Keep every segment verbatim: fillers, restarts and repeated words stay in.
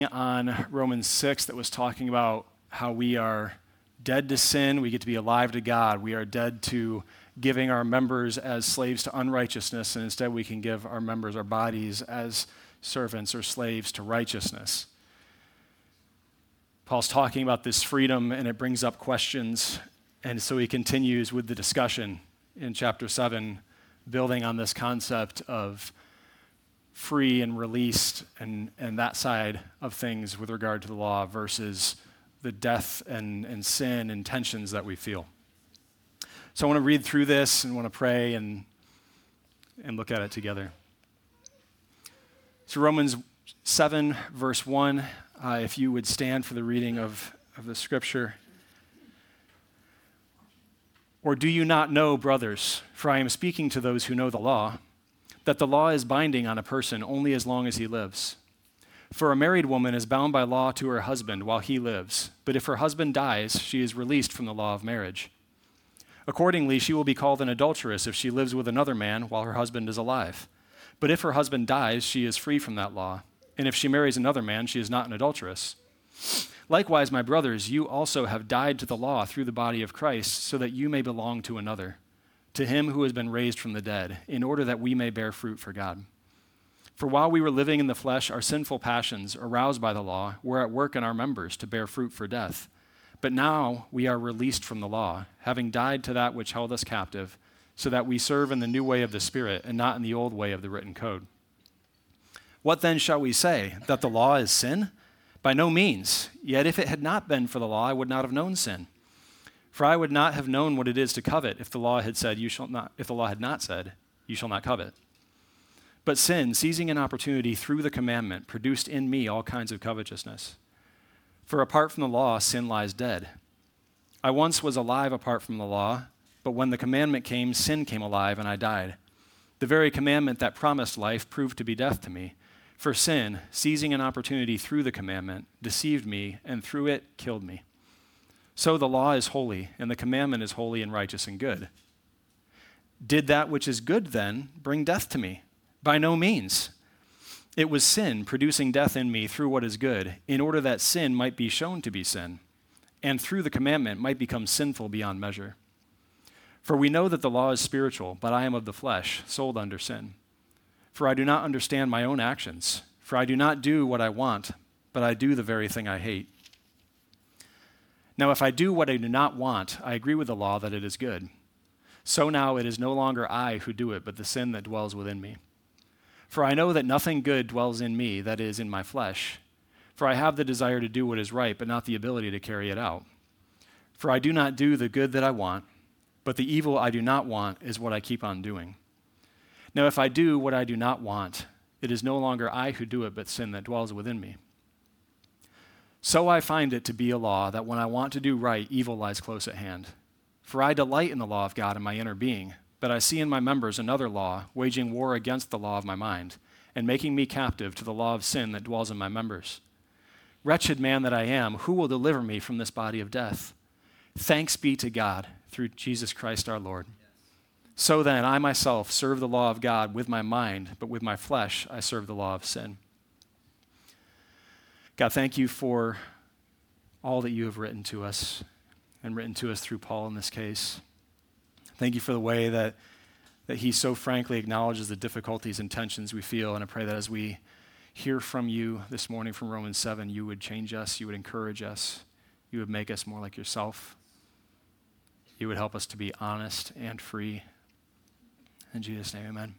on Romans six that was talking about how we are dead to sin, we get to be alive to God. We are dead to giving our members as slaves to unrighteousness, and instead we can give our members, our bodies, as servants or slaves to righteousness. Paul's talking about this freedom, and it brings up questions, and so he continues with the discussion in chapter seven, building on this concept of free and released and, and that side of things with regard to the law versus the death and, and sin and tensions that we feel. So I want to read through this and want to pray and, and look at it together. So Romans seven, verse one, uh, if you would stand for the reading of, of the scripture. Or do you not know, brothers, for I am speaking to those who know the law, that the law is binding on a person only as long as he lives. For a married woman is bound by law to her husband while he lives, but if her husband dies, she is released from the law of marriage. Accordingly, she will be called an adulteress if she lives with another man while her husband is alive. But if her husband dies, she is free from that law, and if she marries another man, she is not an adulteress. Likewise, my brothers, you also have died to the law through the body of Christ, so that you may belong to another, to him who has been raised from the dead, in order that we may bear fruit for God. For while we were living in the flesh, our sinful passions, aroused by the law, were at work in our members to bear fruit for death. But now we are released from the law, having died to that which held us captive, so that we serve in the new way of the Spirit and not in the old way of the written code. What then shall we say? That the law is sin? By no means. Yet if it had not been for the law, I would not have known sin. For I would not have known what it is to covet if the law had said, you shall not, if the law had not said, you shall not covet. But sin, seizing an opportunity through the commandment, produced in me all kinds of covetousness. For apart from the law, sin lies dead. I once was alive apart from the law, but when the commandment came, sin came alive and I died. The very commandment that promised life proved to be death to me. For sin, seizing an opportunity through the commandment, deceived me and through it killed me. So the law is holy, and the commandment is holy and righteous and good. Did that which is good then bring death to me? By no means. It was sin producing death in me through what is good, in order that sin might be shown to be sin, and through the commandment might become sinful beyond measure. For we know that the law is spiritual, but I am of the flesh, sold under sin. For I do not understand my own actions, for I do not do what I want, but I do the very thing I hate. Now, if I do what I do not want, I agree with the law that it is good. So now it is no longer I who do it, but the sin that dwells within me. For I know that nothing good dwells in me, that is, in my flesh. For I have the desire to do what is right, but not the ability to carry it out. For I do not do the good that I want, but the evil I do not want is what I keep on doing. Now, if I do what I do not want, it is no longer I who do it, but sin that dwells within me. So I find it to be a law that when I want to do right, evil lies close at hand. For I delight in the law of God in my inner being, but I see in my members another law, waging war against the law of my mind, and making me captive to the law of sin that dwells in my members. Wretched man that I am, who will deliver me from this body of death? Thanks be to God through Jesus Christ our Lord. So then, I myself serve the law of God with my mind, but with my flesh I serve the law of sin. God, thank you for all that you have written to us and written to us through Paul in this case. Thank you for the way that, that he so frankly acknowledges the difficulties and tensions we feel, and I pray that as we hear from you this morning from Romans seven, you would change us, you would encourage us, you would make us more like yourself. You would help us to be honest and free. In Jesus' name, amen.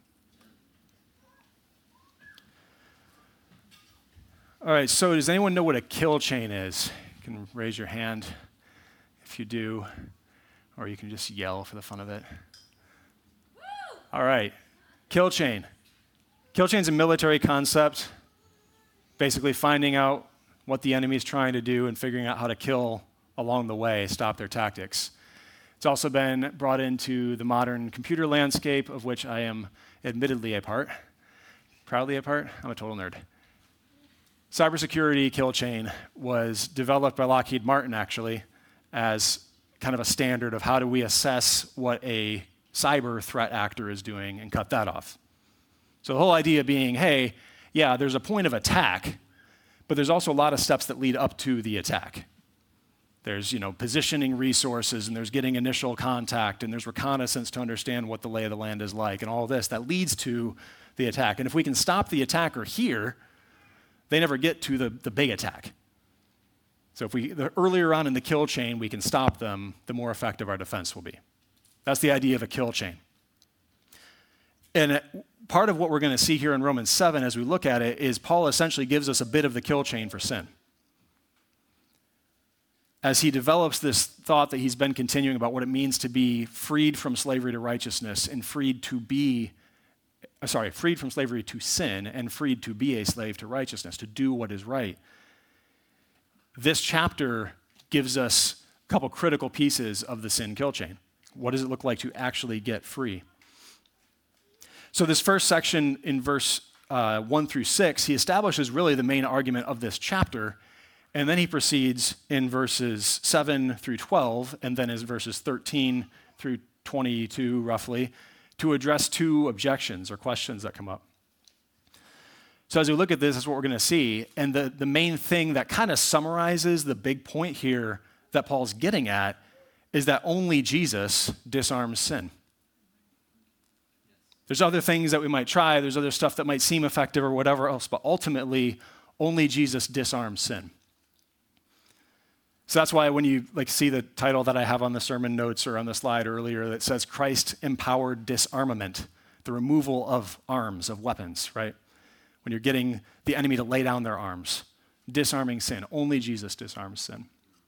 All right, so does anyone know what a kill chain is? You can raise your hand if you do, or you can just yell for the fun of it. Woo! All right, kill chain. Kill chain is a military concept, basically finding out what the enemy is trying to do and figuring out how to kill along the way, stop their tactics. It's also been brought into the modern computer landscape, of which I am admittedly a part, proudly a part. I'm a total nerd. Cybersecurity kill chain was developed by Lockheed Martin, actually, as kind of a standard of how do we assess what a cyber threat actor is doing and cut that off. So the whole idea being, hey, yeah, there's a point of attack, But there's also a lot of steps that lead up to the attack. There's, you know, positioning resources, and there's getting initial contact, and there's reconnaissance to understand what the lay of the land is like, and all this that leads to the attack. And if we can stop the attacker here, they never get to the, the big attack. So if we, the earlier on in the kill chain, we can stop them, the more effective our defense will be. That's the idea of a kill chain. And part of what we're going to see here in Romans seven as we look at it is Paul essentially gives us a bit of the kill chain for sin. As he develops this thought that he's been continuing about what it means to be freed from slavery to righteousness and freed to be, sorry, freed from slavery to sin and freed to be a slave to righteousness, to do what is right. This chapter gives us a couple critical pieces of the sin kill chain. What does it look like to actually get free? So this first section in verse uh, one through six, he establishes really the main argument of this chapter, and then he proceeds in verses seven through twelve, and then in verses thirteen through twenty-two, roughly, to address two objections or questions that come up. So as we look at this, that's what we're going to see. And the, the main thing that kind of summarizes the big point here that Paul's getting at is that only Jesus disarms sin. There's other things that we might try. There's other stuff that might seem effective or whatever else, but ultimately, only Jesus disarms sin. So that's why when you like see the title that I have on the sermon notes or on the slide earlier that says Christ-empowered disarmament, the removal of arms, of weapons, right? When you're getting the enemy to lay down their arms, disarming sin. Only Jesus disarms sin.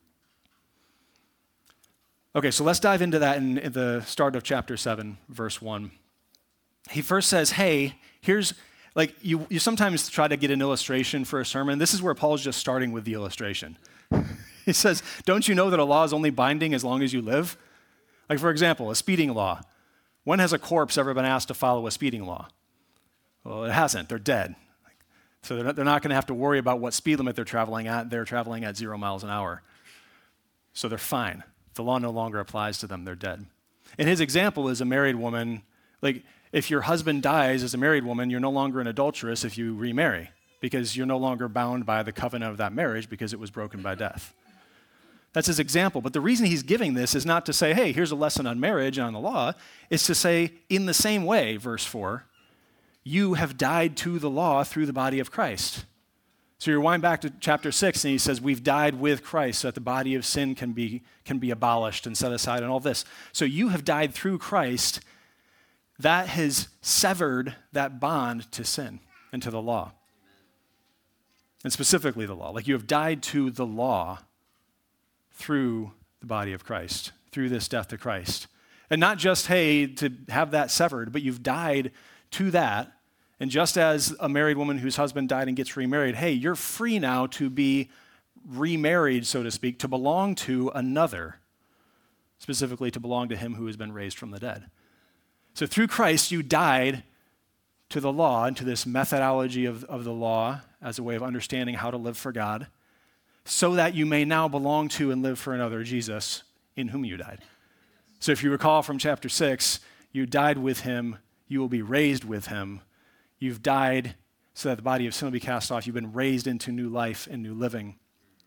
Okay, so let's dive into that in, in the start of chapter seven, verse one. He first says, hey, here's, like, you, you sometimes try to get an illustration for a sermon. This is where Paul's just starting with the illustration. He says, don't you know that a law is only binding as long as you live? Like, for example, a speeding law. When has a corpse ever been asked to follow a speeding law? Well, it hasn't. They're dead. So they're not, they're not going to have to worry about what speed limit they're traveling at. They're traveling at zero miles an hour. So they're fine. The law no longer applies to them. They're dead. And his example is a married woman. Like, if your husband dies as a married woman, you're no longer an adulteress if you remarry, because you're no longer bound by the covenant of that marriage because it was broken by death. That's his example. But the reason he's giving this is not to say, hey, here's a lesson on marriage and on the law. It's to say, in the same way, verse four, you have died to the law through the body of Christ. So you rewind back to chapter six, and he says, we've died with Christ so that the body of sin can be, can be abolished and set aside and all this. So you have died through Christ. That has severed that bond to sin and to the law. And specifically the law. Like, you have died to the law through the body of Christ, through this death to Christ. And not just, hey, to have that severed, but you've died to that. And just as a married woman whose husband died and gets remarried, hey, you're free now to be remarried, so to speak, to belong to another, specifically to belong to him who has been raised from the dead. So through Christ, you died to the law and to this methodology of, of the law as a way of understanding how to live for God, so that you may now belong to and live for another, Jesus, in whom you died. So if you recall from chapter six, you died with him, you will be raised with him. You've died so that the body of sin will be cast off. You've been raised into new life and new living.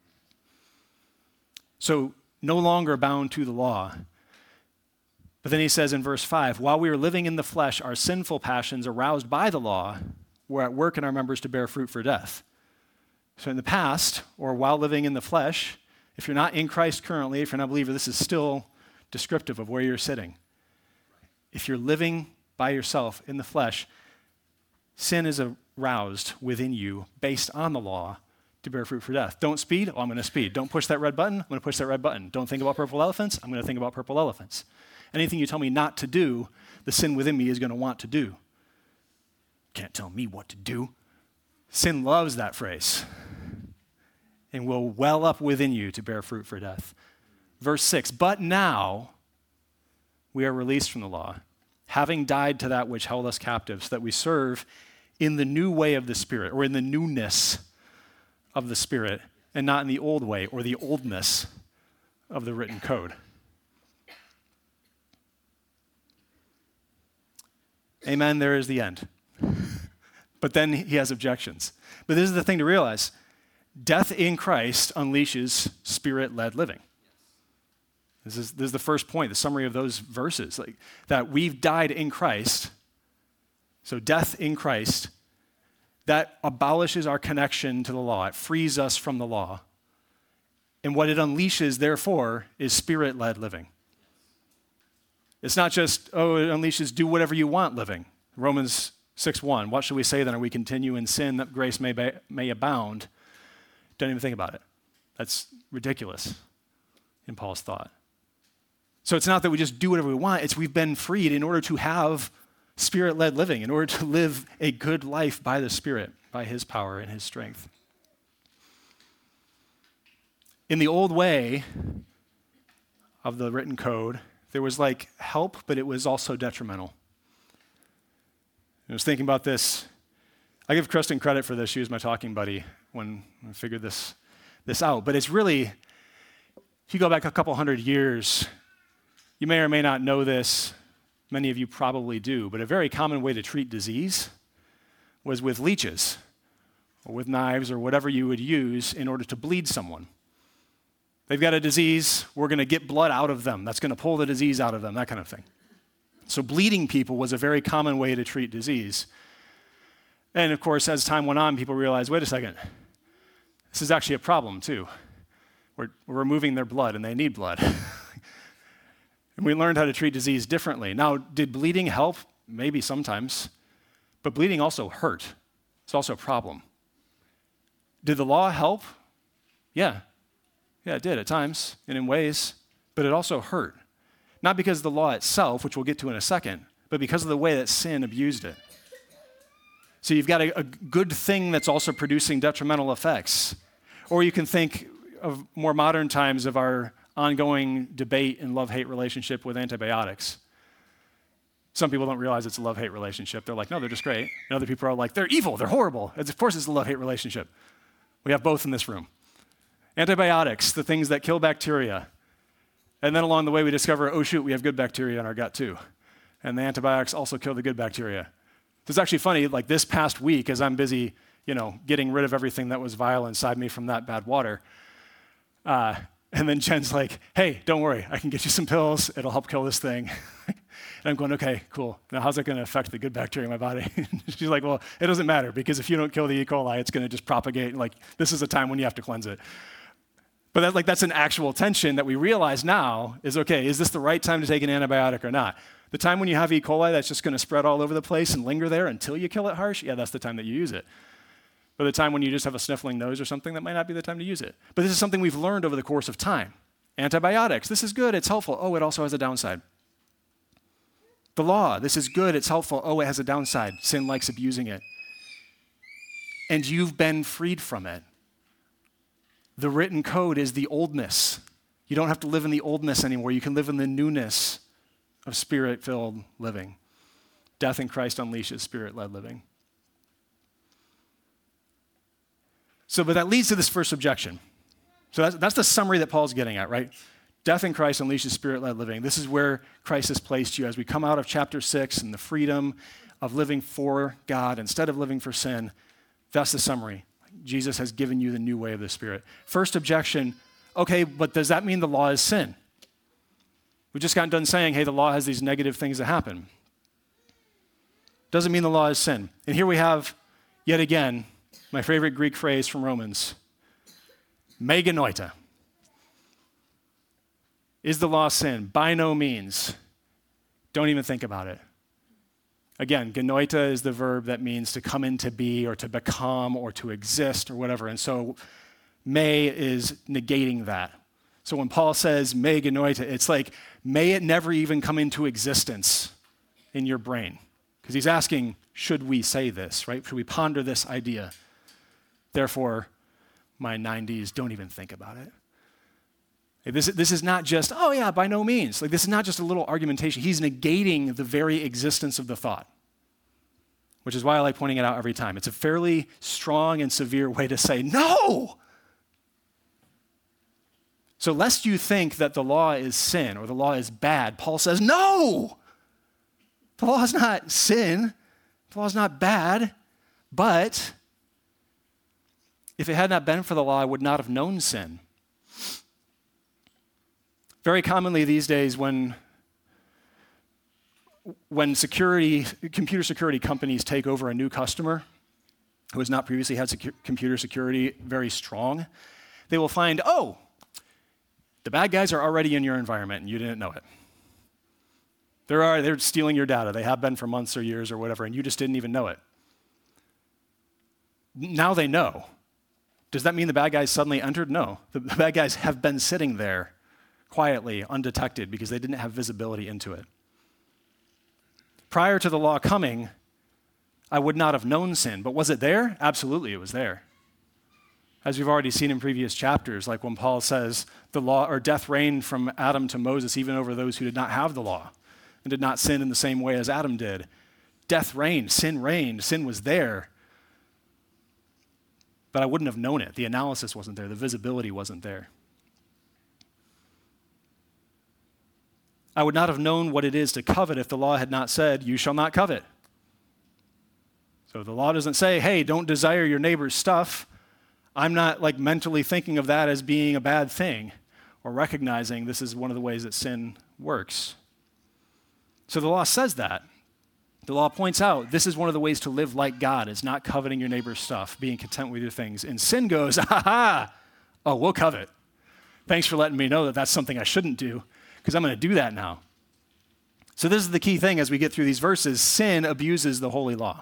So no longer bound to the law. But then he says in verse five, while we were living in the flesh, our sinful passions aroused by the law were at work in our members to bear fruit for death. So in the past, or while living in the flesh, if you're not in Christ currently, if you're not a believer, this is still descriptive of where you're sitting. If you're living by yourself in the flesh, sin is aroused within you based on the law to bear fruit for death. Don't speed? Oh, I'm going to speed. Don't push that red button? I'm going to push that red button. Don't think about purple elephants? I'm going to think about purple elephants. Anything you tell me not to do, the sin within me is going to want to do. Can't tell me what to do. Sin loves that phrase and will well up within you to bear fruit for death. Verse six, but now we are released from the law, having died to that which held us captive, so that we serve in the new way of the Spirit, or in the newness of the Spirit, and not in the old way or the oldness of the written code. Amen, there is the end. But then he has objections. But this is the thing to realize. Death in Christ unleashes Spirit-led living. This is, this is the first point, the summary of those verses, like that we've died in Christ. So death in Christ, that abolishes our connection to the law. It frees us from the law. And what it unleashes, therefore, is Spirit-led living. It's not just, oh, it unleashes do whatever you want living. Romans six one, what shall we say then? Are we continue in sin that grace may, be, may abound? Don't even think about it. That's ridiculous in Paul's thought. So it's not that we just do whatever we want. It's we've been freed in order to have Spirit-led living, in order to live a good life by the Spirit, by his power and his strength. In the old way of the written code, there was like help, but it was also detrimental. I was thinking about this. I give Kristen credit for this. She was my talking buddy when I figured this, this out. But it's really, if you go back a couple hundred years, you may or may not know this. Many of you probably do. But a very common way to treat disease was with leeches or with knives or whatever you would use in order to bleed someone. They've got a disease, we're going to get blood out of them. That's going to pull the disease out of them, that kind of thing. So bleeding people was a very common way to treat disease. And of course, as time went on, people realized, wait a second, this is actually a problem too. We're, we're removing their blood and they need blood. And we learned how to treat disease differently. Now, did bleeding help? Maybe sometimes. But bleeding also hurt. It's also a problem. Did the law help? Yeah. Yeah, it did at times and in ways, but it also hurt. Not because of the law itself, which we'll get to in a second, but because of the way that sin abused it. So you've got a, a good thing that's also producing detrimental effects. Or you can think of more modern times of our ongoing debate and love-hate relationship with antibiotics. Some people don't realize it's a love-hate relationship. They're like, no, they're just great. And other people are like, they're evil, they're horrible. It's, of course it's a love-hate relationship. We have both in this room. Antibiotics, the things that kill bacteria. And then along the way we discover, oh shoot, we have good bacteria in our gut too. And the antibiotics also kill the good bacteria. It's actually funny, like this past week, as I'm busy, you know, getting rid of everything that was vile inside me from that bad water, uh, and then Jen's like, hey, don't worry, I can get you some pills, it'll help kill this thing. And I'm going, okay, cool. Now how's that going to affect the good bacteria in my body? She's like, well, it doesn't matter, because if you don't kill the E. coli, it's going to just propagate, and like, this is a time when you have to cleanse it. But that, like, that's an actual tension that we realize now is, okay, is this the right time to take an antibiotic or not? The time when you have E. coli that's just going to spread all over the place and linger there until you kill it harsh, yeah, that's the time that you use it. But the time when you just have a sniffling nose or something, that might not be the time to use it. But this is something we've learned over the course of time. Antibiotics, this is good, it's helpful. Oh, it also has a downside. The law, this is good, it's helpful. Oh, it has a downside. Sin likes abusing it. And you've been freed from it. The written code is the oldness. You don't have to live in the oldness anymore. You can live in the newness of Spirit-filled living. Death in Christ unleashes Spirit-led living. So, but that leads to this first objection. So that's, that's the summary that Paul's getting at, right? Death in Christ unleashes Spirit-led living. This is where Christ has placed you as we come out of chapter six and the freedom of living for God instead of living for sin. That's the summary. Jesus has given you the new way of the Spirit. First objection, okay, but does that mean the law is sin? We just got done saying, hey, the law has these negative things that happen. Doesn't mean the law is sin. And here we have, yet again, my favorite Greek phrase from Romans, me genoita. Is the law sin? By no means. Don't even think about it. Again, genoita is the verb that means to come into be or to become or to exist or whatever. And so may is negating that. So when Paul says me genoita, it's like, may it never even come into existence in your brain. Because he's asking, should we say this, right? Should we ponder this idea? Therefore, my nineties, don't even think about it. This, this is not just, oh yeah, by no means. Like, this is not just a little argumentation. He's negating the very existence of the thought, which is why I like pointing it out every time. It's a fairly strong and severe way to say, no! So lest you think that the law is sin or the law is bad, Paul says, no! The law is not sin. The law is not bad, but If it had not been for the law, I would not have known sin. Very commonly these days when, when security, computer security companies take over a new customer who has not previously had secu- computer security very strong, they will find, oh, the bad guys are already in your environment and you didn't know it. They're, already, they're stealing your data. They have been for months or years or whatever, and you just didn't even know it. Now they know. Does that mean the bad guys suddenly entered? No. The bad guys have been sitting there quietly, undetected, because they didn't have visibility into it. Prior to the law coming, I would not have known sin. But was it there? Absolutely, it was there. As we've already seen in previous chapters, like when Paul says the law or death reigned from Adam to Moses, even over those who did not have the law and did not sin in the same way as Adam did. Death reigned, sin reigned, sin was there. But I wouldn't have known it. The analysis wasn't there. The visibility wasn't there. I would not have known what it is to covet if the law had not said, you shall not covet. So the law doesn't say, hey, don't desire your neighbor's stuff. I'm not like mentally thinking of that as being a bad thing or recognizing this is one of the ways that sin works. So the law says that. The law points out this is one of the ways to live like God, is not coveting your neighbor's stuff, being content with your things. And sin goes, ha ha, oh, we'll covet. Thanks for letting me know that that's something I shouldn't do, because I'm going to do that now. So this is the key thing as we get through these verses. Sin abuses the holy law.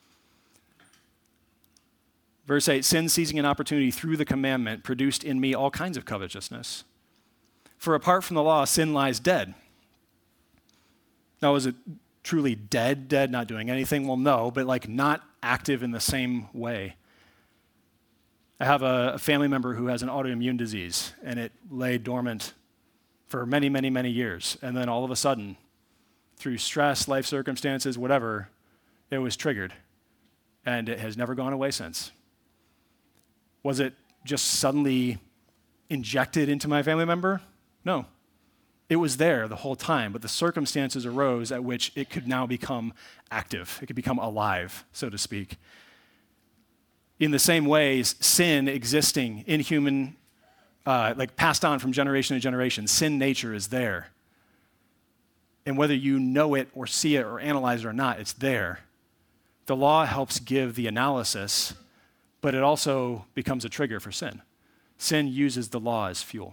Verse eight, sin seizing an opportunity through the commandment produced in me all kinds of covetousness. For apart from the law, sin lies dead. Now, is it truly dead, dead, not doing anything? Well, no, but like not active in the same way. I have a, a family member who has an autoimmune disease, and it lay dormant for many, many, many years. And then all of a sudden, through stress, life circumstances, whatever, it was triggered. And it has never gone away since. Was it just suddenly injected into my family member? No. It was there the whole time, but the circumstances arose at which it could now become active. It could become alive, so to speak. In the same ways, sin existing in human, uh, like passed on from generation to generation, sin nature is there. And whether you know it or see it or analyze it or not, it's there. The law helps give the analysis, but it also becomes a trigger for sin. Sin uses the law as fuel.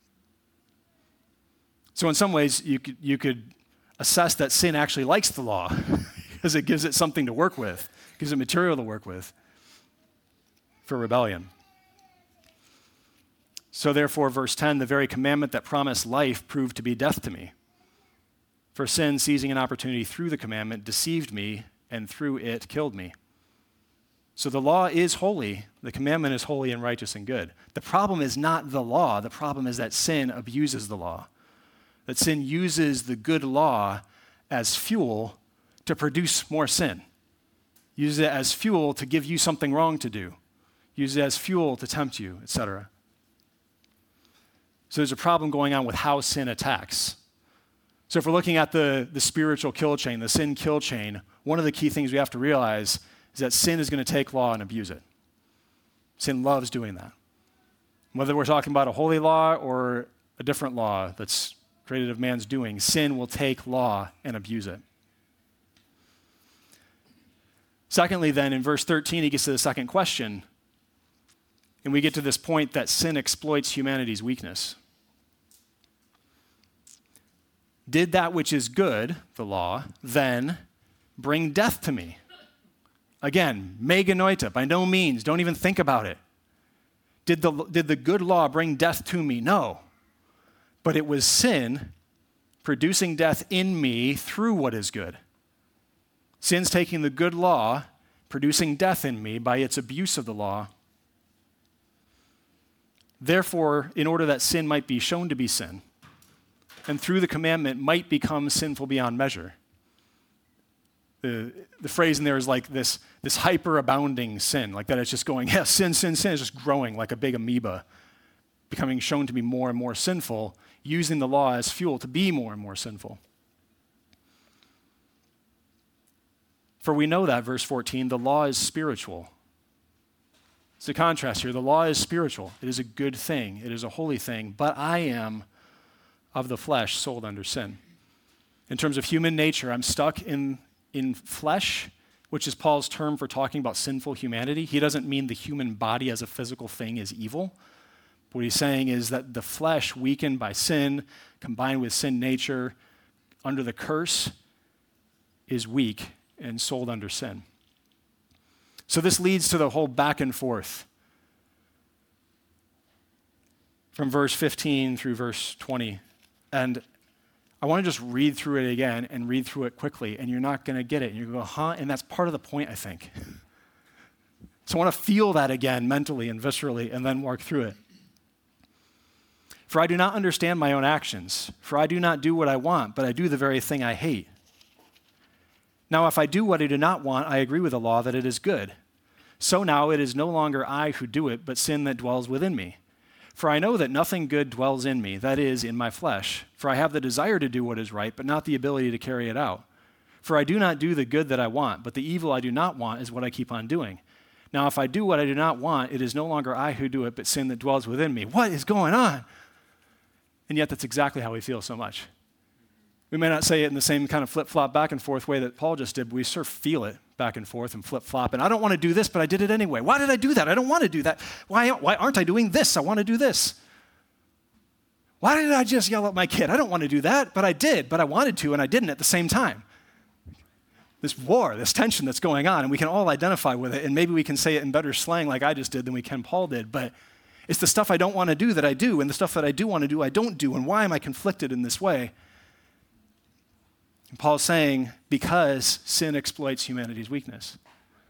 So in some ways, you could, you could assess that sin actually likes the law because it gives it something to work with, gives it material to work with for rebellion. So therefore, verse ten, the very commandment that promised life proved to be death to me. For sin, seizing an opportunity through the commandment, deceived me, and through it killed me. So the law is holy. The commandment is holy and righteous and good. The problem is not the law. The problem is that sin abuses the law. That sin uses the good law as fuel to produce more sin. Uses it as fuel to give you something wrong to do. Uses it as fuel to tempt you, et cetera. So there's a problem going on with how sin attacks. So if we're looking at the, the spiritual kill chain, the sin kill chain, one of the key things we have to realize is that sin is going to take law and abuse it. Sin loves doing that. Whether we're talking about a holy law or a different law that's created of man's doing, sin will take law and abuse it. Secondly, then, in verse thirteen, he gets to the second question, and we get to this point that sin exploits humanity's weakness. Did that which is good, the law, then bring death to me? Again, me genoita, by no means, don't even think about it. Did the, did the good law bring death to me? No. But it was sin producing death in me through what is good. Sin's taking the good law, producing death in me by its abuse of the law. Therefore, in order that sin might be shown to be sin, and through the commandment might become sinful beyond measure. The, the phrase in there is like this, this hyper-abounding sin, like that it's just going, yeah, sin, sin, sin, is just growing like a big amoeba, becoming shown to be more and more sinful, using the law as fuel to be more and more sinful. For we know that, verse fourteen, the law is spiritual. It's a contrast here. The law is spiritual. It is a good thing. It is a holy thing. But I am of the flesh, sold under sin. In terms of human nature, I'm stuck in, in flesh, which is Paul's term for talking about sinful humanity. He doesn't mean the human body as a physical thing is evil. What he's saying is that the flesh, weakened by sin, combined with sin nature, under the curse, is weak and sold under sin. So this leads to the whole back and forth from verse fifteen through verse twenty. And I want to just read through it again and read through it quickly, and you're not going to get it. And you're going to go, huh? And that's part of the point, I think. So I want to feel that again mentally and viscerally and then work through it. For I do not understand my own actions, for I do not do what I want, but I do the very thing I hate. Now, if I do what I do not want, I agree with the law that it is good. So now it is no longer I who do it, but sin that dwells within me. For I know that nothing good dwells in me, that is, in my flesh. For I have the desire to do what is right, but not the ability to carry it out. For I do not do the good that I want, but the evil I do not want is what I keep on doing. Now, if I do what I do not want, it is no longer I who do it, but sin that dwells within me. What is going on? And yet that's exactly how we feel so much. We may not say it in the same kind of flip-flop back and forth way that Paul just did, but we sort of feel it back and forth and flip-flop. And I don't want to do this, but I did it anyway. Why did I do that? I don't want to do that. Why, why aren't I doing this? I want to do this. Why did I just yell at my kid? I don't want to do that, but I did, but I wanted to, and I didn't at the same time. This war, this tension that's going on, and we can all identify with it, and maybe we can say it in better slang like I just did than we can Paul did, but it's the stuff I don't want to do that I do, and the stuff that I do want to do I don't do, and why am I conflicted in this way? And Paul's saying, because sin exploits humanity's weakness.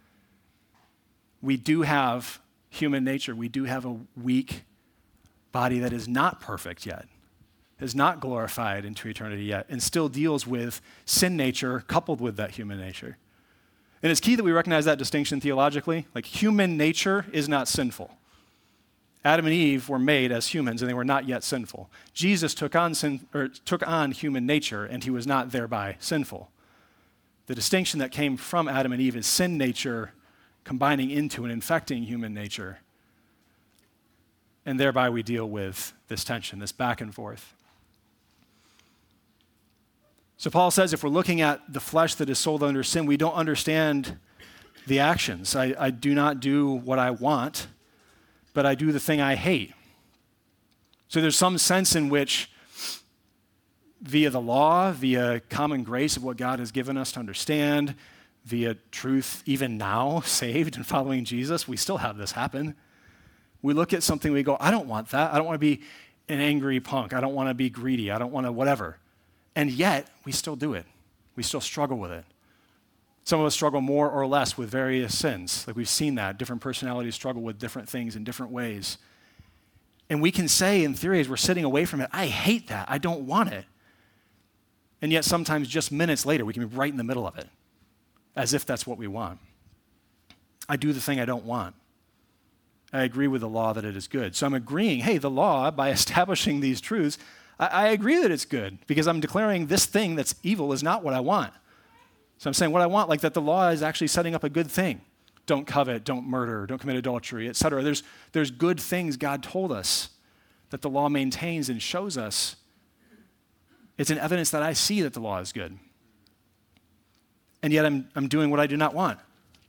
We do have human nature. We do have a weak body that is not perfect yet, is not glorified into eternity yet, and still deals with sin nature coupled with that human nature. And it's key that we recognize that distinction theologically. Like, human nature is not sinful. Adam and Eve were made as humans, and they were not yet sinful. Jesus took on sin, or took on human nature, and he was not thereby sinful. The distinction that came from Adam and Eve is sin nature combining into and infecting human nature. And thereby we deal with this tension, this back and forth. So Paul says if we're looking at the flesh that is sold under sin, we don't understand the actions. I, I do not do what I want, but I do the thing I hate. So there's some sense in which via the law, via common grace of what God has given us to understand, via truth even now, saved and following Jesus, we still have this happen. We look at something, we go, I don't want that. I don't want to be an angry punk. I don't want to be greedy. I don't want to whatever. And yet, we still do it. We still struggle with it. Some of us struggle more or less with various sins. Like we've seen that. Different personalities struggle with different things in different ways. And we can say in theory as we're sitting away from it, I hate that. I don't want it. And yet sometimes just minutes later, we can be right in the middle of it, as if that's what we want. I do the thing I don't want. I agree with the law that it is good. So I'm agreeing, hey, the law, by establishing these truths, I, I agree that it's good because I'm declaring this thing that's evil is not what I want. So I'm saying what I want, like that the law is actually setting up a good thing. Don't covet, don't murder, don't commit adultery, et cetera. There's, there's good things God told us that the law maintains and shows us. It's an evidence that I see that the law is good. And yet I'm, I'm doing what I do not want.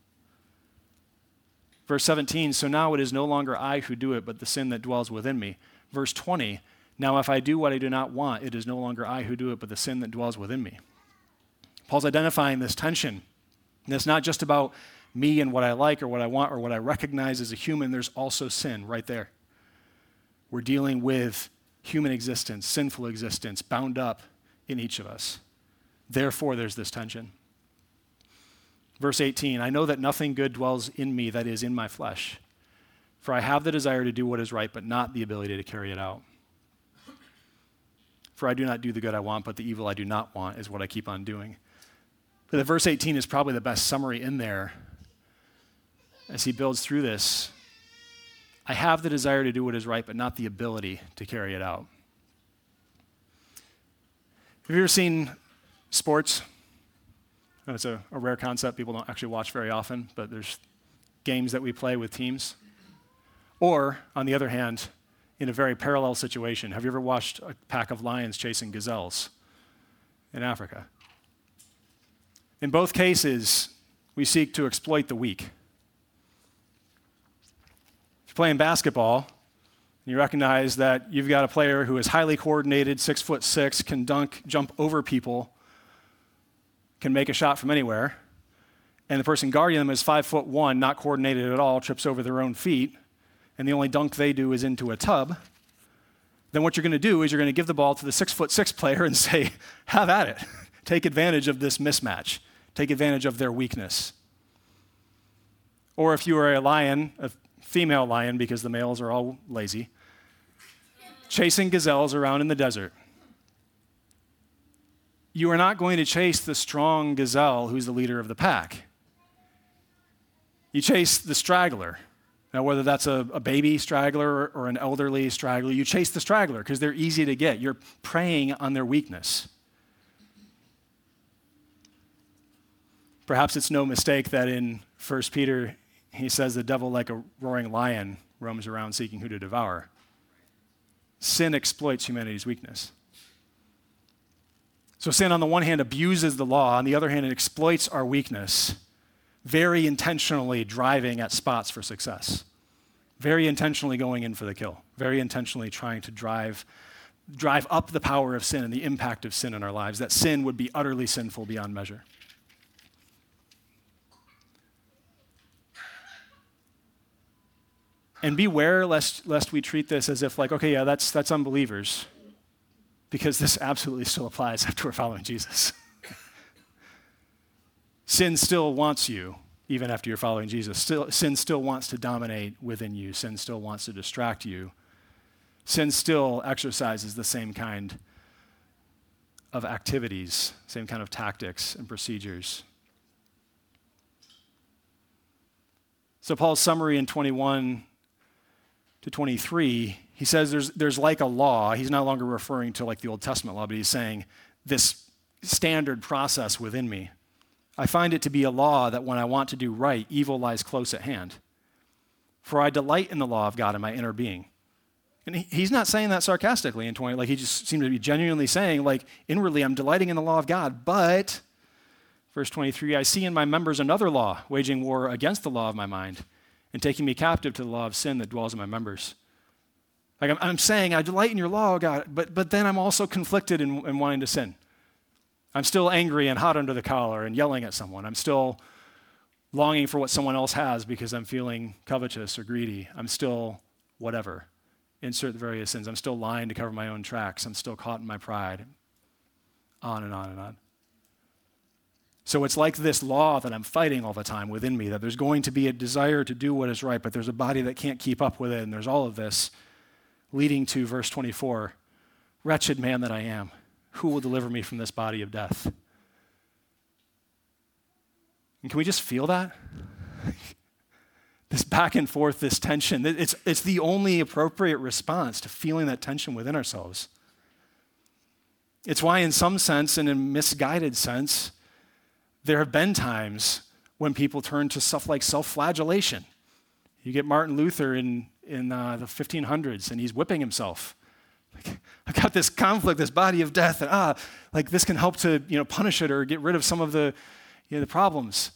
Verse seventeen, so now it is no longer I who do it, but the sin that dwells within me. Verse twenty, now if I do what I do not want, it is no longer I who do it, but the sin that dwells within me. Paul's identifying this tension. And it's not just about me and what I like or what I want or what I recognize as a human. There's also sin right there. We're dealing with human existence, sinful existence, bound up in each of us. Therefore, there's this tension. Verse eighteen, I know that nothing good dwells in me, that is, in my flesh. For I have the desire to do what is right, but not the ability to carry it out. For I do not do the good I want, but the evil I do not want is what I keep on doing. But the verse eighteen is probably the best summary in there as he builds through this. I have the desire to do what is right, but not the ability to carry it out. Have you ever seen sports? I know it's a, a rare concept. People don't actually watch very often, but there's games that we play with teams. Or, on the other hand, in a very parallel situation, have you ever watched a pack of lions chasing gazelles in Africa? In both cases, we seek to exploit the weak. If you're playing basketball, and you recognize that you've got a player who is highly coordinated, six foot six, can dunk, jump over people, can make a shot from anywhere, and the person guarding them is five foot one, not coordinated at all, trips over their own feet, and the only dunk they do is into a tub, then what you're going to do is you're going to give the ball to the six foot six player and say, have at it. Take advantage of this mismatch. Take advantage of their weakness. Or if you are a lion, a female lion, because the males are all lazy, chasing gazelles around in the desert, you are not going to chase the strong gazelle who's the leader of the pack. You chase the straggler. Now, whether that's a, a baby straggler or an elderly straggler, you chase the straggler because they're easy to get. You're preying on their weakness. Perhaps it's no mistake that in First Peter, he says the devil, like a roaring lion, roams around seeking who to devour. Sin exploits humanity's weakness. So sin, on the one hand, abuses the law. On the other hand, it exploits our weakness, very intentionally driving at spots for success, very intentionally going in for the kill, very intentionally trying to drive, drive up the power of sin and the impact of sin in our lives, that sin would be utterly sinful beyond measure. And beware lest, lest we treat this as if like, okay, yeah, that's, that's unbelievers, because this absolutely still applies after we're following Jesus. Sin still wants you, even after you're following Jesus. Still, sin still wants to dominate within you. Sin still wants to distract you. Sin still exercises the same kind of activities, same kind of tactics and procedures. So Paul's summary in twenty-one to twenty-three, he says there's, there's like a law. He's no longer referring to like the Old Testament law, but he's saying this standard process within me. I find it to be a law that when I want to do right, evil lies close at hand. For I delight in the law of God in my inner being. And he, he's not saying that sarcastically in twenty, like he just seemed to be genuinely saying, like, inwardly I'm delighting in the law of God, but, verse twenty-three, I see in my members another law, waging war against the law of my mind, and taking me captive to the law of sin that dwells in my members. Like I'm, I'm saying, I delight in your law, God, but, but then I'm also conflicted in, in wanting to sin. I'm still angry and hot under the collar and yelling at someone. I'm still longing for what someone else has because I'm feeling covetous or greedy. I'm still whatever. Insert the various sins. I'm still lying to cover my own tracks. I'm still caught in my pride. On and on and on. So it's like this law that I'm fighting all the time within me, that there's going to be a desire to do what is right, but there's a body that can't keep up with it, and there's all of this leading to verse twenty-four, wretched man that I am. Who will deliver me from this body of death? And can we just feel that? This back and forth, this tension. It's, it's the only appropriate response to feeling that tension within ourselves. It's why in some sense, and in a misguided sense, there have been times when people turn to stuff like self-flagellation. You get Martin Luther in, in uh, the fifteen hundreds, and he's whipping himself. Like, I've got this conflict, this body of death, and ah, like this can help to, you know, punish it or get rid of some of the, you know, the problems.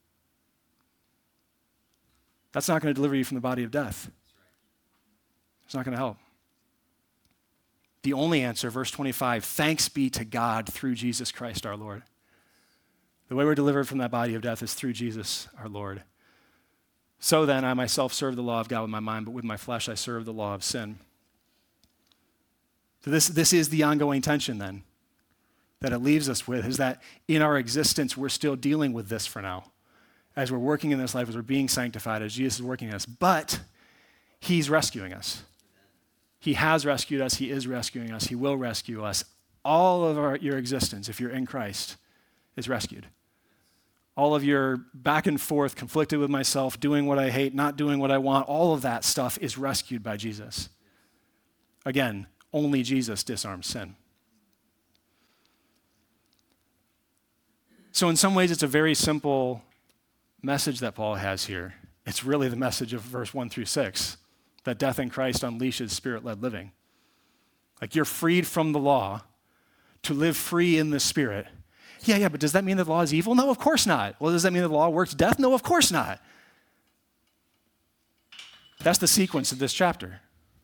That's not going to deliver you from the body of death. It's not going to help. The only answer, verse twenty-five, thanks be to God through Jesus Christ our Lord. The way we're delivered from that body of death is through Jesus our Lord. So then, I myself serve the law of God with my mind, but with my flesh I serve the law of sin. So this, this is the ongoing tension then that it leaves us with, is that in our existence we're still dealing with this for now. As we're working in this life, as we're being sanctified, as Jesus is working in us, but he's rescuing us. He has rescued us, he is rescuing us, he will rescue us. All of our, your existence, if you're in Christ, is rescued. All of your back and forth, conflicted with myself, doing what I hate, not doing what I want, all of that stuff is rescued by Jesus. Again, only Jesus disarms sin. So in some ways, it's a very simple message that Paul has here. It's really the message of verse one through six. that death in Christ unleashes spirit-led living. Like you're freed from the law to live free in the Spirit. Yeah, yeah, but does that mean that the law is evil? No, of course not. Well, does that mean that the law works death? No, of course not. That's the sequence of this chapter.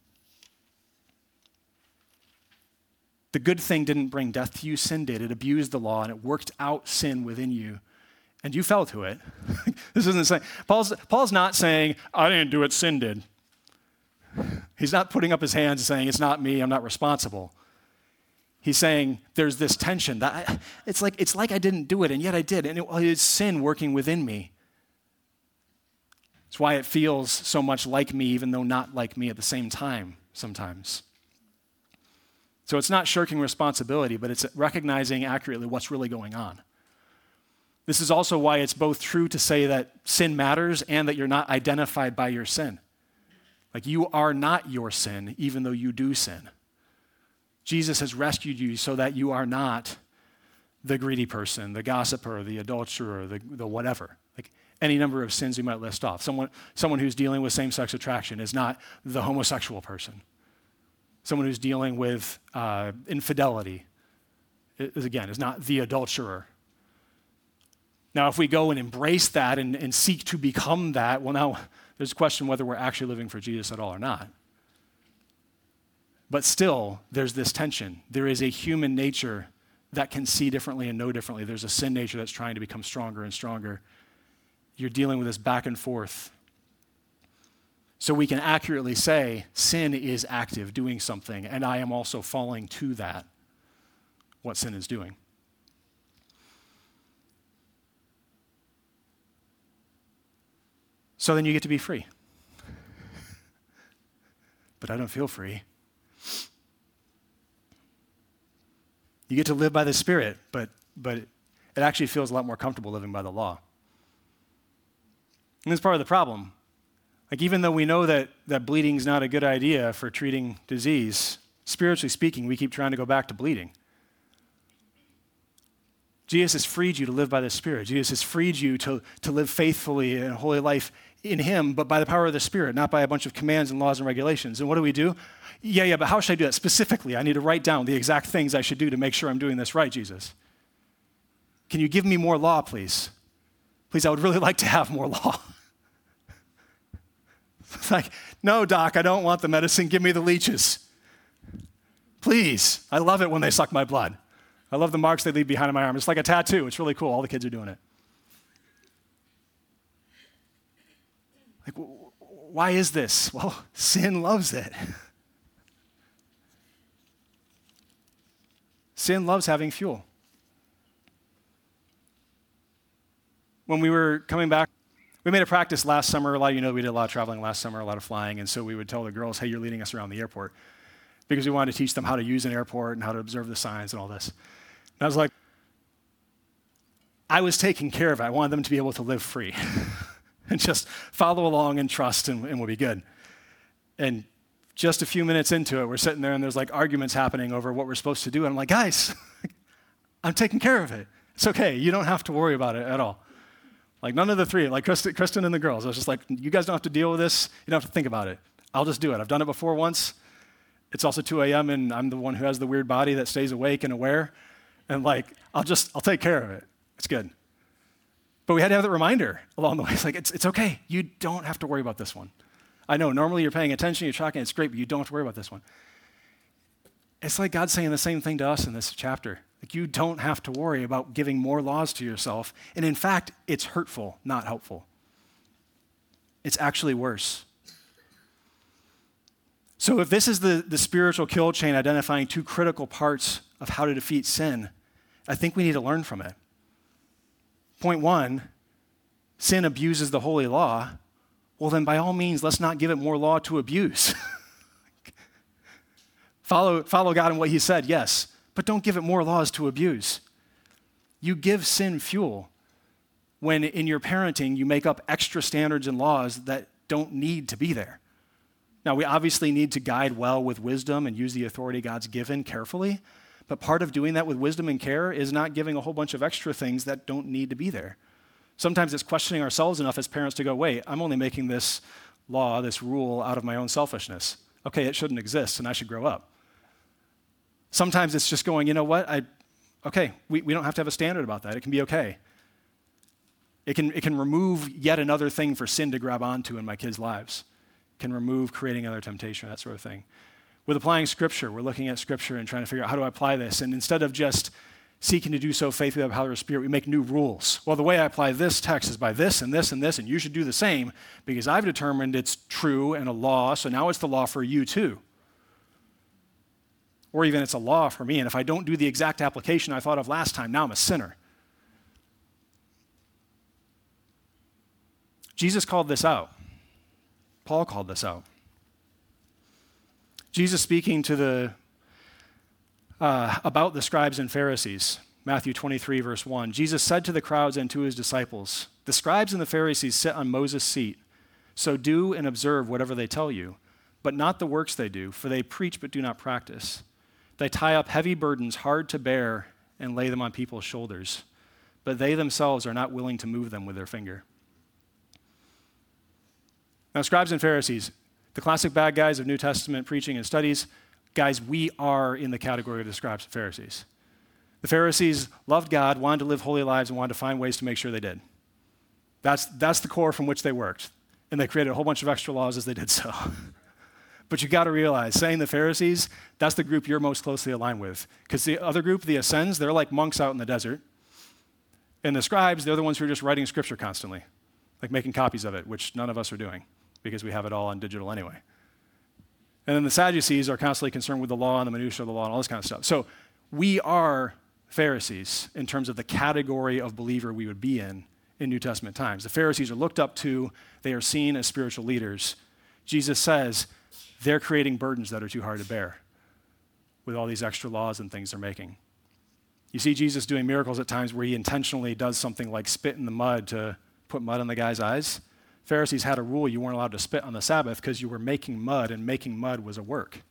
The good thing didn't bring death to you, sin did. It abused the law and it worked out sin within you. And you fell to it. This isn't saying, Paul's, Paul's not saying, I didn't do it, sin did. He's not putting up his hands and saying, it's not me, I'm not responsible. He's saying there's this tension that I, it's like it's like I didn't do it, and yet I did, and it, well, it's sin working within me. It's why it feels so much like me, even though not like me at the same time sometimes. So it's not shirking responsibility, but it's recognizing accurately what's really going on. This is also why it's both true to say that sin matters and that you're not identified by your sin. Like you are not your sin, even though you do sin. Jesus has rescued you so that you are not the greedy person, the gossiper, the adulterer, the, the whatever. Like any number of sins you might list off. Someone, someone who's dealing with same-sex attraction is not the homosexual person. Someone who's dealing with uh, infidelity is, again, is not the adulterer. Now, if we go and embrace that and, and seek to become that, well, now there's a question whether we're actually living for Jesus at all or not. But still, there's this tension. There is a human nature that can see differently and know differently. There's a sin nature that's trying to become stronger and stronger. You're dealing with this back and forth. So we can accurately say, sin is active, doing something, and I am also falling to that, what sin is doing. So then you get to be free. But I don't feel free. You get to live by the Spirit, but, but it actually feels a lot more comfortable living by the law. And that's part of the problem. Like even though we know that, that bleeding is not a good idea for treating disease, spiritually speaking, we keep trying to go back to bleeding. Jesus has freed you to live by the Spirit. Jesus has freed you to, to live faithfully in a holy life in Him, but by the power of the Spirit, not by a bunch of commands and laws and regulations. And what do we do? Yeah, yeah, but how should I do that? Specifically, I need to write down the exact things I should do to make sure I'm doing this right, Jesus. Can you give me more law, please? Please, I would really like to have more law. It's like, no, doc, I don't want the medicine. Give me the leeches. Please. I love it when they suck my blood. I love the marks they leave behind my arm. It's like a tattoo. It's really cool. All the kids are doing it. Like, why is this? Well, sin loves it. Sin loves having fuel. When we were coming back, we made a practice last summer. A lot of you know we did a lot of traveling last summer, a lot of flying, and so we would tell the girls, hey, you're leading us around the airport, because we wanted to teach them how to use an airport and how to observe the signs and all this. And I was like, I was taking care of it. I wanted them to be able to live free and just follow along and trust, and, and we'll be good. And just a few minutes into it, we're sitting there and there's like arguments happening over what we're supposed to do. And I'm like, guys, I'm taking care of it. It's okay. You don't have to worry about it at all. Like none of the three, like Kristen, Kristen and the girls. I was just like, you guys don't have to deal with this. You don't have to think about it. I'll just do it. I've done it before once. It's also two a.m. and I'm the one who has the weird body that stays awake and aware. And like, I'll just, I'll take care of it. It's good. But we had to have that reminder along the way. It's like, it's, it's okay. You don't have to worry about this one. I know, normally you're paying attention, you're tracking, it's great, but you don't have to worry about this one. It's like God saying the same thing to us in this chapter. Like you don't have to worry about giving more laws to yourself. And in fact, it's hurtful, not helpful. It's actually worse. So if this is the, the spiritual kill chain identifying two critical parts of how to defeat sin, I think we need to learn from it. Point one, sin abuses the holy law. Well, then by all means, let's not give it more law to abuse. follow, follow God in what He said, yes, but don't give it more laws to abuse. You give sin fuel when in your parenting you make up extra standards and laws that don't need to be there. Now, we obviously need to guide well with wisdom and use the authority God's given carefully, but part of doing that with wisdom and care is not giving a whole bunch of extra things that don't need to be there. Sometimes it's questioning ourselves enough as parents to go, wait, I'm only making this law, this rule, out of my own selfishness. Okay, it shouldn't exist, and I should grow up. Sometimes it's just going, you know what, I, okay, we, we don't have to have a standard about that. It can be okay. It can, it can remove yet another thing for sin to grab onto in my kids' lives. It can remove creating another temptation, that sort of thing. With applying Scripture, we're looking at Scripture and trying to figure out how do I apply this, and instead of just seeking to do so faithfully by the power of the Spirit, we make new rules. Well, the way I apply this text is by this and this and this, and you should do the same because I've determined it's true and a law, so now it's the law for you too. Or even it's a law for me, and if I don't do the exact application I thought of last time, now I'm a sinner. Jesus called this out. Paul called this out. Jesus speaking to the Uh, about the scribes and Pharisees, Matthew twenty-three, verse one. Jesus said to the crowds and to his disciples, "The scribes and the Pharisees sit on Moses' seat, so do and observe whatever they tell you, but not the works they do, for they preach but do not practice. They tie up heavy burdens hard to bear and lay them on people's shoulders, but they themselves are not willing to move them with their finger." Now, scribes and Pharisees, the classic bad guys of New Testament preaching and studies, guys, we are in the category of the scribes and Pharisees. The Pharisees loved God, wanted to live holy lives, and wanted to find ways to make sure they did. That's, that's the core from which they worked. And they created a whole bunch of extra laws as they did so. But you got to realize, saying the Pharisees, that's the group you're most closely aligned with. Because the other group, the Essenes, they're like monks out in the desert. And the scribes, they're the ones who are just writing Scripture constantly, like making copies of it, which none of us are doing because we have it all on digital anyway. And then the Sadducees are constantly concerned with the law and the minutiae of the law and all this kind of stuff. So we are Pharisees in terms of the category of believer we would be in in New Testament times. The Pharisees are looked up to. They are seen as spiritual leaders. Jesus says they're creating burdens that are too hard to bear with all these extra laws and things they're making. You see Jesus doing miracles at times where he intentionally does something like spit in the mud to put mud in the guy's eyes. Pharisees had a rule you weren't allowed to spit on the Sabbath because you were making mud, and making mud was a work.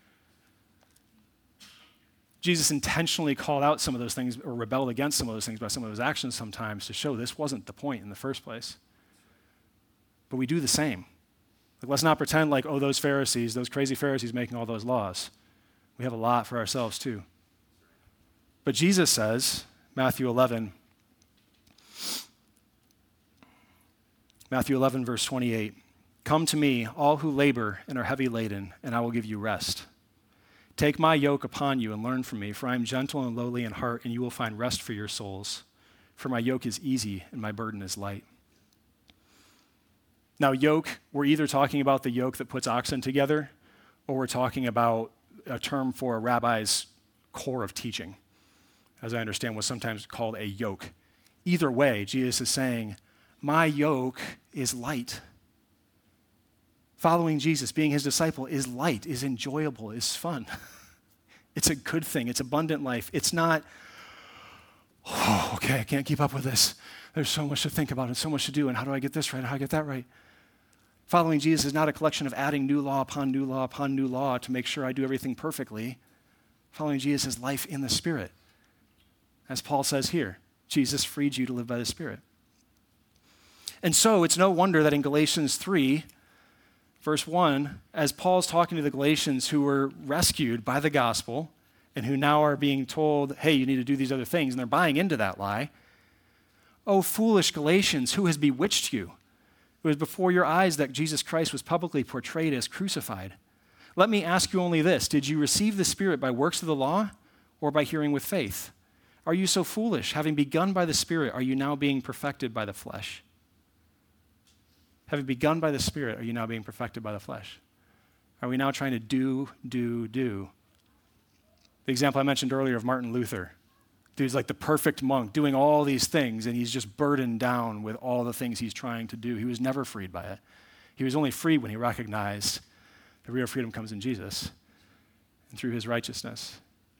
Jesus intentionally called out some of those things or rebelled against some of those things by some of his actions sometimes to show this wasn't the point in the first place. But we do the same. Like, let's not pretend like, oh, those Pharisees, those crazy Pharisees making all those laws. We have a lot for ourselves too. But Jesus says, Matthew eleven, Matthew eleven, verse twenty-eight, "Come to me, all who labor and are heavy laden, and I will give you rest. Take my yoke upon you and learn from me, for I am gentle and lowly in heart, and you will find rest for your souls. For my yoke is easy and my burden is light." Now, yoke, we're either talking about the yoke that puts oxen together, or we're talking about a term for a rabbi's core of teaching, as I understand what's sometimes called a yoke. Either way, Jesus is saying, my yoke is light. Following Jesus, being his disciple, is light, is enjoyable, is fun. It's a good thing. It's abundant life. It's not, oh, okay, I can't keep up with this. There's so much to think about and so much to do, and how do I get this right? How do I get that right? Following Jesus is not a collection of adding new law upon new law upon new law to make sure I do everything perfectly. Following Jesus is life in the Spirit. As Paul says here, Jesus freed you to live by the Spirit. And so it's no wonder that in Galatians three, verse one, as Paul's talking to the Galatians who were rescued by the gospel and who now are being told, hey, you need to do these other things, and they're buying into that lie. "Oh, foolish Galatians, who has bewitched you? It was before your eyes that Jesus Christ was publicly portrayed as crucified. Let me ask you only this, did you receive the Spirit by works of the law or by hearing with faith? Are you so foolish? Having begun by the Spirit, are you now being perfected by the flesh?" Having begun by the Spirit, are you now being perfected by the flesh? Are we now trying to do, do, do? The example I mentioned earlier of Martin Luther. Dude's like the perfect monk, doing all these things, and he's just burdened down with all the things he's trying to do. He was never freed by it. He was only free when he recognized the real freedom comes in Jesus and through his righteousness.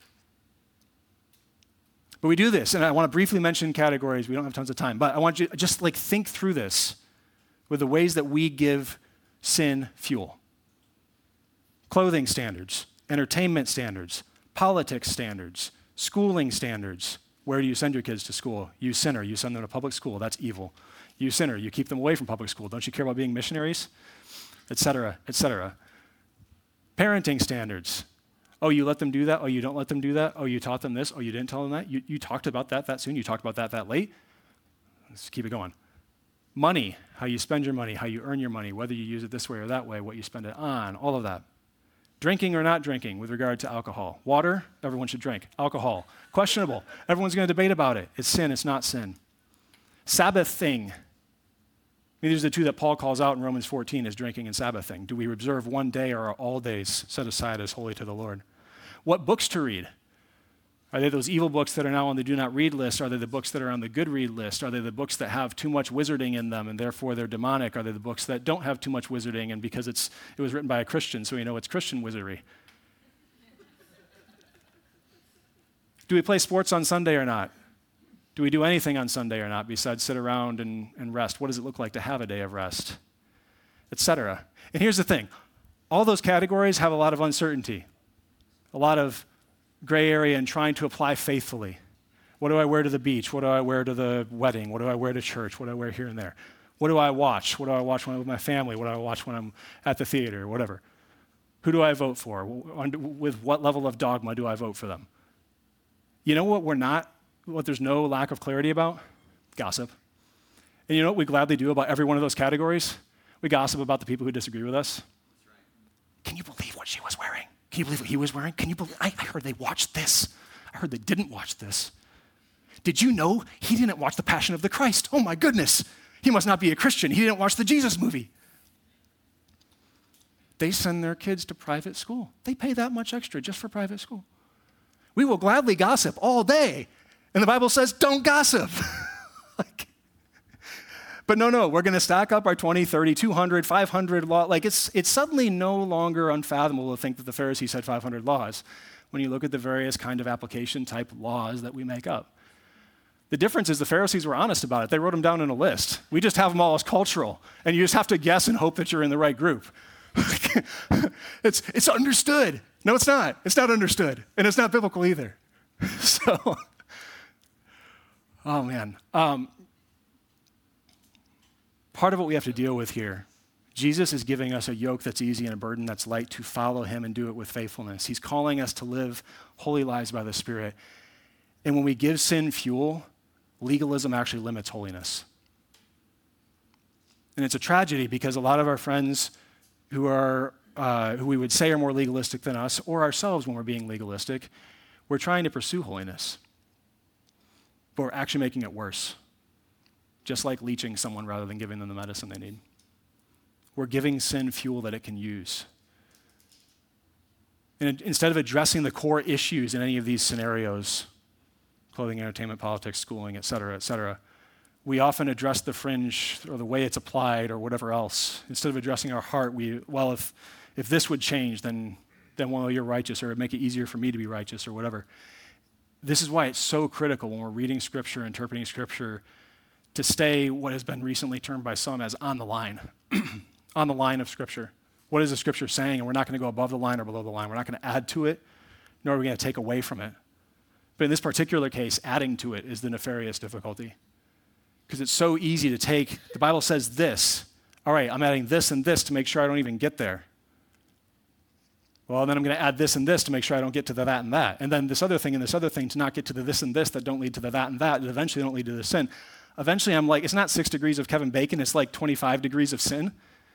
But we do this, and I want to briefly mention categories. We don't have tons of time, but I want you to just like think through this with the ways that we give sin fuel. Clothing standards, entertainment standards, politics standards, schooling standards. Where do you send your kids to school? You sinner, you send them to public school. That's evil. You sinner, you keep them away from public school. Don't you care about being missionaries? et cetera, et cetera. Parenting standards. Oh, you let them do that? Oh, you don't let them do that? Oh, you taught them this? Oh, you didn't tell them that? You, you talked about that that soon? You talked about that that late? Let's keep it going. Money, how you spend your money, how you earn your money, whether you use it this way or that way, what you spend it on, all of that. Drinking or not drinking with regard to alcohol. Water, everyone should drink. Alcohol, questionable. Everyone's going to debate about it. It's sin, it's not sin. Sabbath thing. I mean, these are the two that Paul calls out in Romans fourteen as drinking and Sabbathing. Do we observe one day or are all days set aside as holy to the Lord? What books to read? Are they those evil books that are now on the do not read list? Are they the books that are on the good read list? Are they the books that have too much wizarding in them and therefore they're demonic? Are they the books that don't have too much wizarding and because it's it was written by a Christian, so we know it's Christian wizardry? Do we play sports on Sunday or not? Do we do anything on Sunday or not besides sit around and, and rest? What does it look like to have a day of rest? Et cetera. And here's the thing. All those categories have a lot of uncertainty, a lot of gray area in trying to apply faithfully. What do I wear to the beach? What do I wear to the wedding? What do I wear to church? What do I wear here and there? What do I watch? What do I watch when I'm with my family? What do I watch when I'm at the theater? Whatever. Who do I vote for? With what level of dogma do I vote for them? You know what we're not what there's no lack of clarity about? Gossip. And you know what we gladly do about every one of those categories? We gossip about the people who disagree with us. Right. Can you believe what she was wearing? Can you believe what he was wearing? Can you believe? I, I heard they watched this. I heard they didn't watch this. Did you know he didn't watch The Passion of the Christ? Oh my goodness. He must not be a Christian. He didn't watch the Jesus movie. They send their kids to private school. They pay that much extra just for private school. We will gladly gossip all day. And the Bible says, don't gossip. like, but no, no, we're going to stack up our twenty, thirty, two hundred, five hundred law. Like it's, it's suddenly no longer unfathomable to think that the Pharisees had five hundred laws when you look at the various kind of application type laws that we make up. The difference is the Pharisees were honest about it. They wrote them down in a list. We just have them all as cultural. And you just have to guess and hope that you're in the right group. it's, it's understood. No, it's not. It's not understood. And it's not biblical either. So... Oh, man. Um, part of what we have to deal with here, Jesus is giving us a yoke that's easy and a burden that's light to follow him and do it with faithfulness. He's calling us to live holy lives by the Spirit. And when we give sin fuel, legalism actually limits holiness. And it's a tragedy because a lot of our friends who are, uh, who we would say are more legalistic than us, or ourselves when we're being legalistic, we're trying to pursue holiness. But we're actually making it worse, just like leeching someone rather than giving them the medicine they need. We're giving sin fuel that it can use. And instead of addressing the core issues in any of these scenarios, clothing, entertainment, politics, schooling, et cetera, et cetera, we often address the fringe or the way it's applied or whatever else. Instead of addressing our heart, we, well, if, if this would change, then, then, well, you're righteous, or it'd make it easier for me to be righteous, or whatever. This is why it's so critical when we're reading Scripture, interpreting Scripture, to stay what has been recently termed by some as on the line, on the line of Scripture. What is the Scripture saying? And we're not going to go above the line or below the line. We're not going to add to it, nor are we going to take away from it. But in this particular case, adding to it is the nefarious difficulty. Because it's so easy to take, the Bible says this, all right, I'm adding this and this to make sure I don't even get there. Well, then I'm going to add this and this to make sure I don't get to the that and that. And then this other thing and this other thing to not get to the this and this that don't lead to the that and that, that eventually don't lead to the sin. Eventually I'm like, it's not six degrees of Kevin Bacon, it's like twenty-five degrees of sin.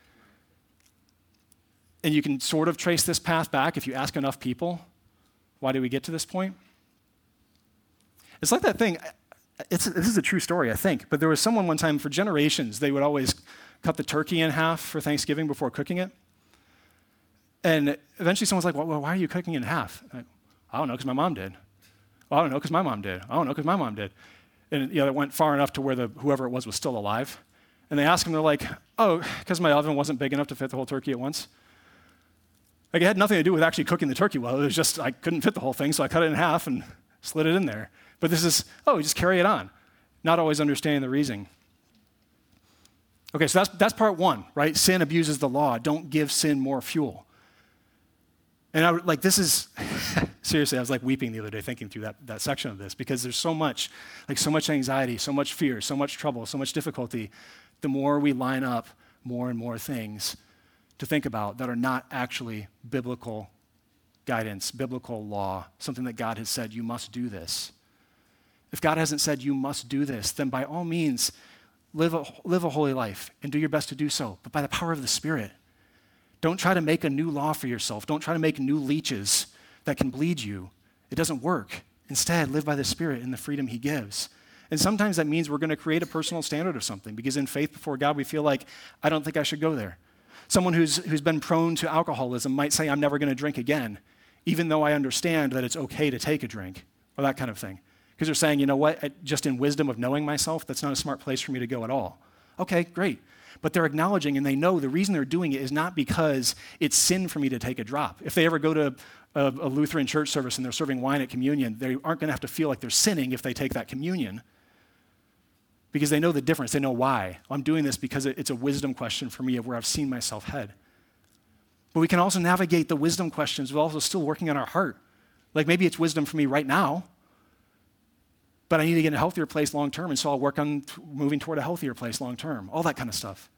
And you can sort of trace this path back if you ask enough people, why did we get to this point? It's like that thing, it's, this is a true story, I think, but there was someone one time, for generations, they would always cut the turkey in half for Thanksgiving before cooking it. And eventually someone's like, well, why are you cooking it in half? Like, I don't know, because my mom did. Well, I don't know, because my mom did. I don't know, because my mom did. And you know, it went far enough to where the whoever it was was still alive. And they asked him, they're like, oh, because my oven wasn't big enough to fit the whole turkey at once. Like, it had nothing to do with actually cooking the turkey well. It was just, I couldn't fit the whole thing, so I cut it in half and slid it in there. But this is, oh, we just carry it on. Not always understanding the reasoning. Okay, so that's, that's part one, right? Sin abuses the law. Don't give sin more fuel. And I like, this is, seriously, I was like weeping the other day thinking through that, that section of this, because there's so much, like so much anxiety, so much fear, so much trouble, so much difficulty. The more we line up more and more things to think about that are not actually biblical guidance, biblical law, something that God has said, you must do this. If God hasn't said you must do this, then by all means, live a, live a holy life and do your best to do so, but by the power of the Spirit. Don't try to make a new law for yourself. Don't try to make new leeches that can bleed you. It doesn't work. Instead, live by the Spirit and the freedom he gives. And sometimes that means we're going to create a personal standard of something because in faith before God, we feel like, I don't think I should go there. Someone who's, who's been prone to alcoholism might say, I'm never going to drink again, even though I understand that it's okay to take a drink or that kind of thing. Because they're saying, you know what, I, just in wisdom of knowing myself, that's not a smart place for me to go at all. Okay, great. But they're acknowledging and they know the reason they're doing it is not because it's sin for me to take a drop. If they ever go to a, a Lutheran church service and they're serving wine at communion, they aren't going to have to feel like they're sinning if they take that communion because they know the difference. They know why. I'm doing this because it's a wisdom question for me of where I've seen myself head. But we can also navigate the wisdom questions while also still working on our heart. Like maybe it's wisdom for me right now, but I need to get in a healthier place long term, and so I'll work on t- moving toward a healthier place long term, all that kind of stuff.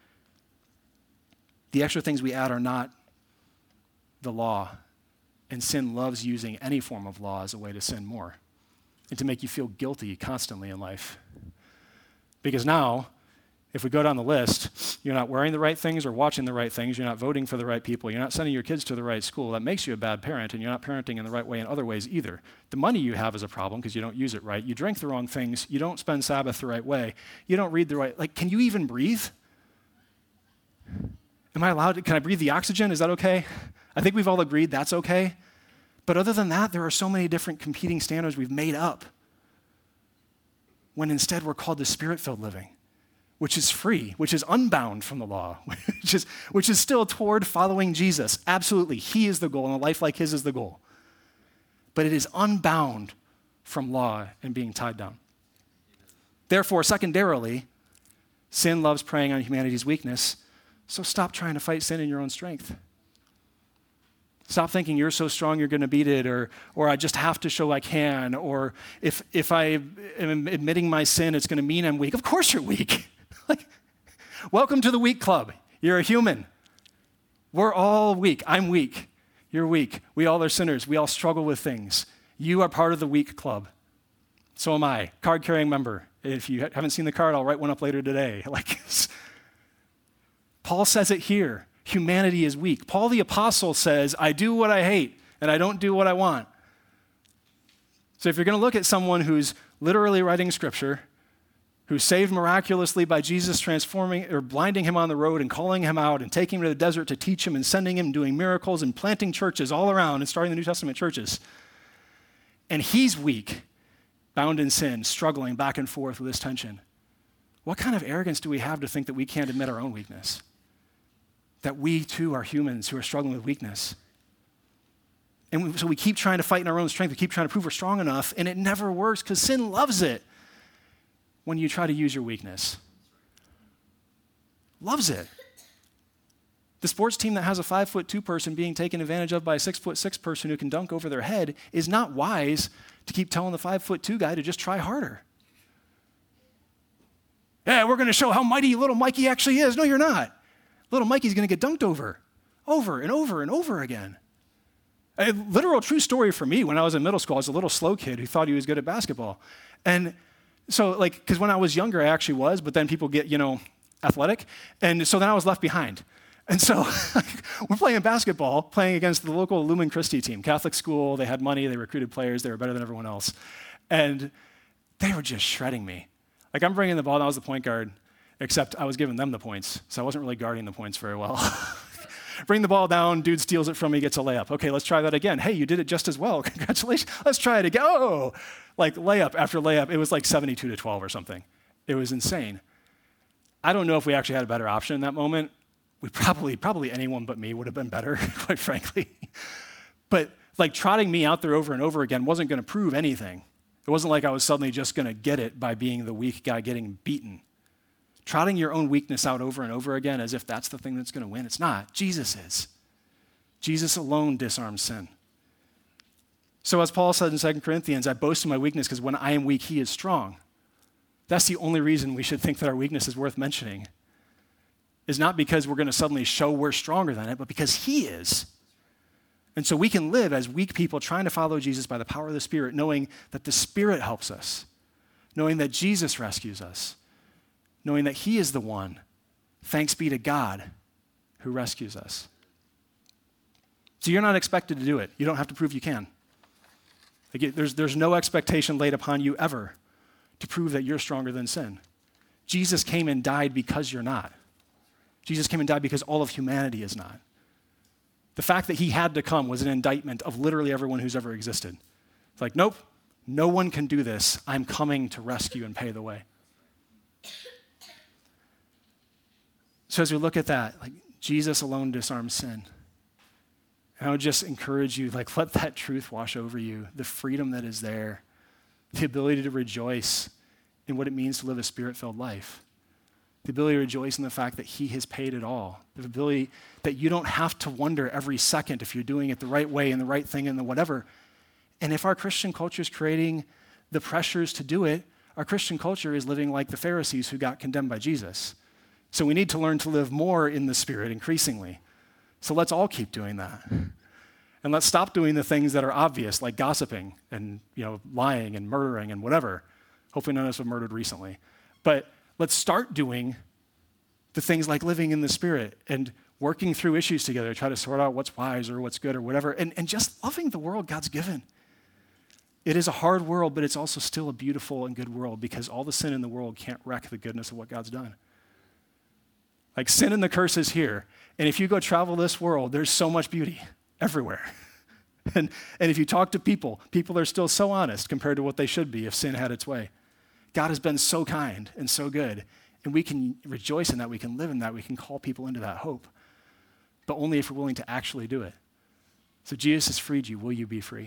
The extra things we add are not the law, and sin loves using any form of law as a way to sin more and to make you feel guilty constantly in life. Because now, if we go down the list, you're not wearing the right things or watching the right things, you're not voting for the right people, you're not sending your kids to the right school, that makes you a bad parent, and you're not parenting in the right way in other ways either. The money you have is a problem because you don't use it right. You drink the wrong things. You don't spend Sabbath the right way. You don't read the right, like, can you even breathe? Am I allowed to, can I breathe the oxygen? Is that okay? I think we've all agreed that's okay. But other than that, there are so many different competing standards we've made up when instead we're called to Spirit-filled living, which is free, which is unbound from the law, which is, which is still toward following Jesus. Absolutely, he is the goal, and a life like his is the goal. But it is unbound from law and being tied down. Therefore, secondarily, sin loves preying on humanity's weakness, so stop trying to fight sin in your own strength. Stop thinking you're so strong you're going to beat it, or or I just have to show I can, or if if I am admitting my sin, it's going to mean I'm weak. Of course you're weak. Like, welcome to the weak club. You're a human. We're all weak. I'm weak. You're weak. We all are sinners. We all struggle with things. You are part of the weak club. So am I. Card-carrying member. If you haven't seen the card, I'll write one up later today. Like, Paul says it here. Humanity is weak. Paul the apostle says, I do what I hate, and I don't do what I want. So if you're going to look at someone who's literally writing scripture, who's saved miraculously by Jesus transforming or blinding him on the road and calling him out and taking him to the desert to teach him and sending him doing miracles and planting churches all around and starting the New Testament churches, and he's weak, bound in sin, struggling back and forth with this tension, what kind of arrogance do we have to think that we can't admit our own weakness? That we too are humans who are struggling with weakness. And we, so we keep trying to fight in our own strength. We keep trying to prove we're strong enough, and it never works because sin loves it when you try to use your weakness. Loves it. The sports team that has a five foot two person being taken advantage of by a six foot six person who can dunk over their head is not wise to keep telling the five foot two guy to just try harder. Yeah, we're going to show how mighty little Mikey actually is. No, you're not. Little Mikey's going to get dunked over, over and over and over again. A literal true story for me when I was in middle school. I was a little slow kid who thought he was good at basketball. And so, like, because when I was younger, I actually was, but then people get, you know, athletic. And so then I was left behind. And so we're playing basketball, playing against the local Lumen Christi team, Catholic school. They had money. They recruited players. They were better than everyone else. And they were just shredding me. Like, I'm bringing the ball, and I was the point guard. Except I was giving them the points, so I wasn't really guarding the points very well. Bring the ball down, dude steals it from me, gets a layup. Okay, let's try that again. Hey, you did it just as well. Congratulations. Let's try it again. Oh, like layup after layup. It was like seventy-two to twelve or something. It was insane. I don't know if we actually had a better option in that moment. We probably, probably anyone but me would have been better, quite frankly. But like trotting me out there over and over again wasn't going to prove anything. It wasn't like I was suddenly just going to get it by being the weak guy getting beaten. Trotting your own weakness out over and over again as if that's the thing that's going to win. It's not. Jesus is. Jesus alone disarms sin. So as Paul said in Second Corinthians, I boast in my weakness because when I am weak, he is strong. That's the only reason we should think that our weakness is worth mentioning, is not because we're going to suddenly show we're stronger than it, but because he is. And so we can live as weak people trying to follow Jesus by the power of the Spirit, knowing that the Spirit helps us, knowing that Jesus rescues us, knowing that he is the one, thanks be to God, who rescues us. So you're not expected to do it. You don't have to prove you can. Like, there's, there's no expectation laid upon you ever to prove that you're stronger than sin. Jesus came and died because you're not. Jesus came and died because all of humanity is not. The fact that he had to come was an indictment of literally everyone who's ever existed. It's like, nope, no one can do this. I'm coming to rescue and pay the way. So as we look at that, like, Jesus alone disarms sin. And I would just encourage you, like, let that truth wash over you, the freedom that is there, the ability to rejoice in what it means to live a Spirit-filled life, the ability to rejoice in the fact that he has paid it all, the ability that you don't have to wonder every second if you're doing it the right way and the right thing and the whatever. And if our Christian culture is creating the pressures to do it, our Christian culture is living like the Pharisees who got condemned by Jesus. So we need to learn to live more in the Spirit increasingly. So let's all keep doing that. And let's stop doing the things that are obvious, like gossiping and, you know, lying and murdering and whatever. Hopefully none of us have murdered recently. But let's start doing the things like living in the Spirit and working through issues together, try to sort out what's wise or what's good or whatever, and, and just loving the world God's given. It is a hard world, but it's also still a beautiful and good world because all the sin in the world can't wreck the goodness of what God's done. Like, sin and the curse is here. And if you go travel this world, there's so much beauty everywhere. and, and if you talk to people, people are still so honest compared to what they should be if sin had its way. God has been so kind and so good. And we can rejoice in that. We can live in that. We can call people into that hope. But only if we're willing to actually do it. So Jesus has freed you. Will you be free?